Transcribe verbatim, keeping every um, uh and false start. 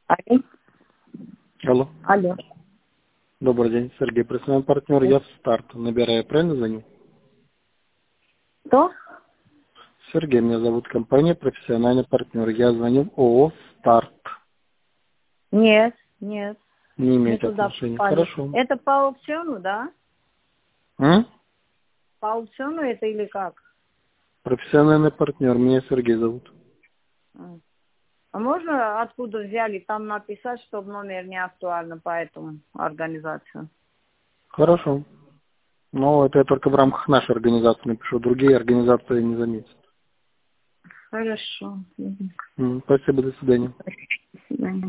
Алло. Алло. Алло. Добрый день, Сергей, профессиональный партнер. Я в старт. Набираю, правильно звоню? Кто? Сергей, меня зовут, компания профессиональный партнер. Я звоню ООО «Старт». Нет, нет. Не Не имеете туда отношения. попали. Хорошо. Это по аукциону, да? М? По аукциону это или как? Профессиональный партнер. Меня Сергей зовут. М. А можно откуда взяли там написать, чтобы номер не актуально по этому организацию? Хорошо. Но это я только в рамках нашей организации напишу. Другие организации не заметят. Хорошо. Мгм. М, Спасибо, до свидания. До свидания.